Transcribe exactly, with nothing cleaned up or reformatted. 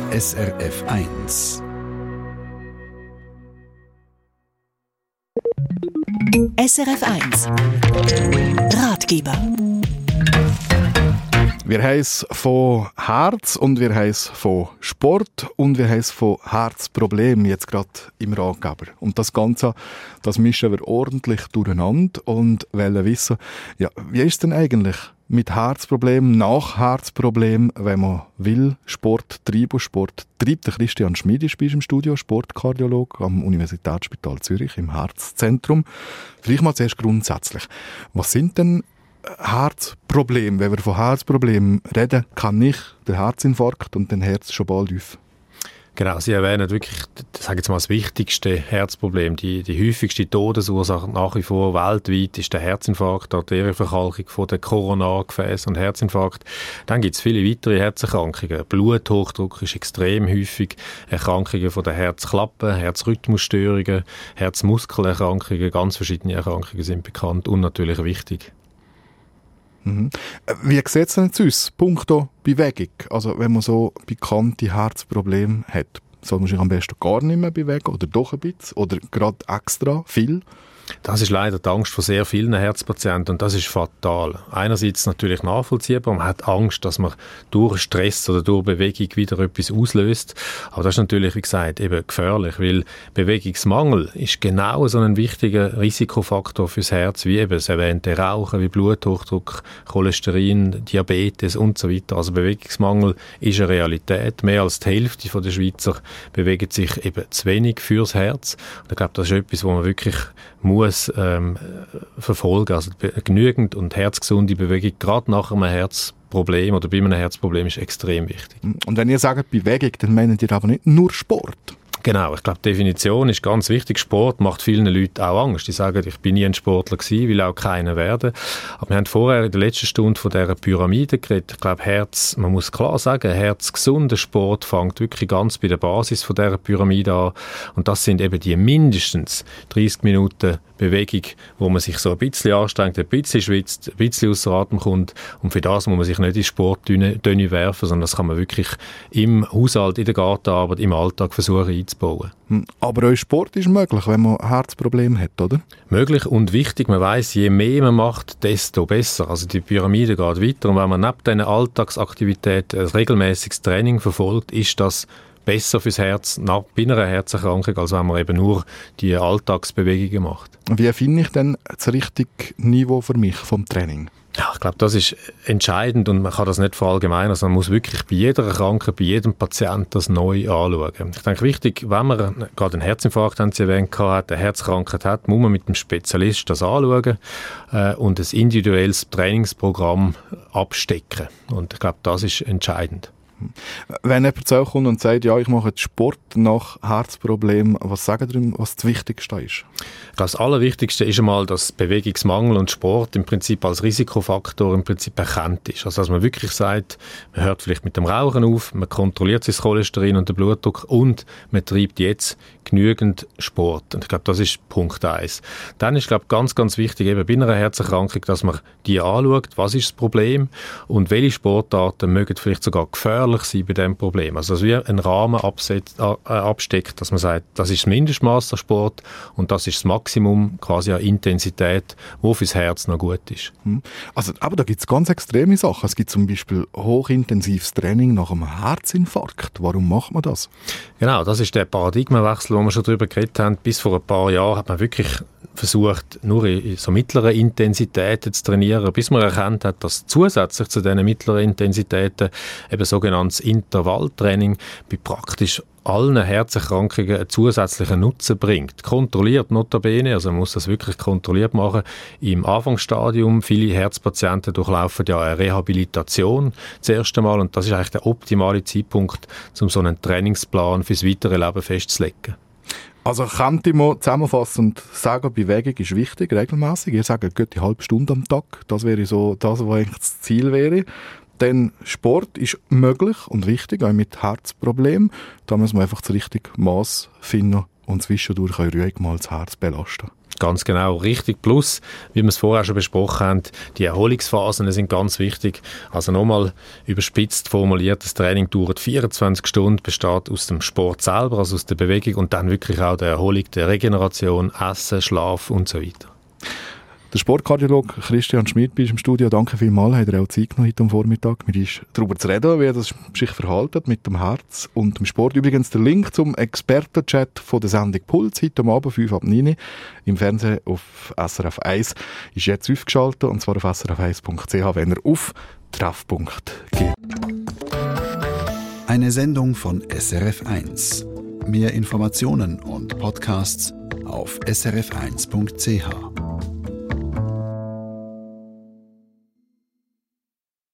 S R F eins. S R F eins Ratgeber. Wir haben es von Herz und wir haben es von Sport und wir haben es von Herzproblemen jetzt gerade im Ratgeber. Und das Ganze, das mischen wir ordentlich durcheinander und wollen wissen, ja, wie ist es denn eigentlich mit Herzproblemen, nach Herzproblemen, wenn man will, Sport treiben, Sport treibt. Der Christian Schmid ist bei uns im Studio, Sportkardiolog am Universitätsspital Zürich im Herzzentrum. Vielleicht mal zuerst grundsätzlich. Was sind denn Herzprobleme? Wenn wir von Herzproblemen reden, kann ich den Herzinfarkt und den Herz schon bald auf. Genau, Sie erwähnen wirklich, sage jetzt mal, das wichtigste Herzproblem. Die, die häufigste Todesursache nach wie vor weltweit ist der Herzinfarkt, Arterienverkalkung von den Koronargefäßen und Herzinfarkt. Dann gibt es viele weitere Herzerkrankungen. Bluthochdruck ist extrem häufig, Erkrankungen von der Herzklappe, Herzrhythmusstörungen, Herzmuskelerkrankungen, ganz verschiedene Erkrankungen sind bekannt und natürlich wichtig. Mhm. Wie sieht es denn jetzt aus, punkto Bewegung? Also wenn man so bekannte Herzprobleme hat, soll man sich am besten gar nicht mehr bewegen oder doch ein bisschen oder gerade extra viel? Das ist leider die Angst von sehr vielen Herzpatienten und das ist fatal. Einerseits natürlich nachvollziehbar, man hat Angst, dass man durch Stress oder durch Bewegung wieder etwas auslöst, aber das ist natürlich, wie gesagt, eben gefährlich, weil Bewegungsmangel ist genau so ein wichtiger Risikofaktor fürs Herz, wie eben das erwähnte Rauchen, wie Bluthochdruck, Cholesterin, Diabetes und so weiter. Also Bewegungsmangel ist eine Realität. Mehr als die Hälfte der Schweizer bewegt sich eben zu wenig fürs Herz. Und ich glaube, das ist etwas, wo man wirklich muss ähm, verfolgen. Also genügend und herzgesunde Bewegung, gerade nach einem Herzproblem oder bei einem Herzproblem, ist extrem wichtig. Und wenn ihr sagt Bewegung, dann meint ihr aber nicht nur Sport? Genau, ich glaube, die Definition ist ganz wichtig. Sport macht vielen Leuten auch Angst. Die sagen, ich bin nie ein Sportler gewesen, will auch keiner werden. Aber wir haben vorher in der letzten Stunde von dieser Pyramide geredet. Ich glaube, Herz, man muss klar sagen, herzgesunder Sport fängt wirklich ganz bei der Basis von dieser Pyramide an. Und das sind eben die mindestens dreißig Minuten Bewegung, wo man sich so ein bisschen anstrengt, ein bisschen schwitzt, ein bisschen ausser Atem kommt. Und für das muss man sich nicht in die Sportdüne werfen, sondern das kann man wirklich im Haushalt, in der Gartenarbeit, im Alltag versuchen einzubauen. Aber auch Sport ist möglich, wenn man Herzprobleme hat, oder? Möglich und wichtig. Man weiss, je mehr man macht, desto besser. Also die Pyramide geht weiter. Und wenn man neben diesen Alltagsaktivitäten ein regelmäßiges Training verfolgt, ist das besser fürs Herz nach, bei einer Herzerkrankung, als wenn man eben nur die Alltagsbewegungen macht. Wie finde ich denn das richtige Niveau für mich vom Training? Ja, ich glaube, das ist entscheidend und man kann das nicht verallgemeinern, sondern man muss wirklich bei jeder Erkrankung, bei jedem Patienten das neu anschauen. Ich denke, wichtig, wenn man gerade einen Herzinfarkt, haben Sie erwähnt, hat, eine Herzkrankheit hat, muss man mit dem Spezialist das anschauen äh, und ein individuelles Trainingsprogramm abstecken. Und ich glaube, das ist entscheidend. Wenn jemand zu euch kommt und sagt, ja, ich mache jetzt Sport nach Herzproblemen, was sagen Sie ihm, was das Wichtigste ist? Das Allerwichtigste ist einmal, dass Bewegungsmangel und Sport im Prinzip als Risikofaktor im Prinzip erkannt ist. Also dass man wirklich sagt, man hört vielleicht mit dem Rauchen auf, man kontrolliert sein Cholesterin und den Blutdruck und man treibt jetzt genügend Sport. Und ich glaube, das ist Punkt eins. Dann ist, glaube ich, ganz, ganz wichtig, eben bei einer Herzerkrankung, dass man die anschaut, was ist das Problem und welche Sportarten mögen vielleicht sogar gefährlich sein bei diesem Problem. Also dass wir einen Rahmen absetzt, äh, absteckt, dass man sagt, das ist das Mindestmaß an Sport und das ist das Maximum quasi an Intensität, wo fürs Herz noch gut ist. Also, aber da gibt es ganz extreme Sachen. Es gibt zum Beispiel hochintensives Training nach einem Herzinfarkt. Warum macht man das? Genau, das ist der Paradigmenwechsel, wo wir schon darüber geredet haben. Bis vor ein paar Jahren hat man wirklich versucht, nur in so mittleren Intensitäten zu trainieren, bis man erkannt hat, dass zusätzlich zu diesen mittleren Intensitäten eben sogenanntes Intervalltraining bei praktisch allen Herzerkrankungen einen zusätzlichen Nutzen bringt. Kontrolliert notabene, also man muss das wirklich kontrolliert machen. Im Anfangsstadium, viele Herzpatienten durchlaufen ja eine Rehabilitation das erste Mal und das ist eigentlich der optimale Zeitpunkt, um so einen Trainingsplan fürs weitere Leben festzulegen. Also könnte man zusammenfassend sagen, Bewegung ist wichtig, regelmäßig. Ihr sagt, geht eine halbe Stunde am Tag. Das wäre so das, was eigentlich das Ziel wäre. Denn Sport ist möglich und wichtig, auch mit Herzproblemen. Da muss man einfach das richtige Maß finden und zwischendurch auch ruhig mal das Herz belasten. Ganz genau, richtig. Plus, wie wir es vorher schon besprochen haben, die Erholungsphasen sind ganz wichtig. Also nochmal überspitzt formuliert, das Training dauert vierundzwanzig Stunden, besteht aus dem Sport selber, also aus der Bewegung und dann wirklich auch der Erholung, der Regeneration, Essen, Schlaf und so weiter. Der Sportkardiologe Christian Schmidt ist im Studio. Danke vielmals, hat er auch Zeit genommen heute am Vormittag, mit uns darüber zu reden, wie das sich verhält mit dem Herz und dem Sport. Übrigens der Link zum Expertenchat von der Sendung Puls, heute am Abend fünf ab neun im Fernsehen auf S R F eins, ist jetzt aufgeschaltet, und zwar auf s r f eins punkt c h, wenn er auf Treffpunkt geht. Eine Sendung von S R F eins. Mehr Informationen und Podcasts auf s r f eins punkt c h.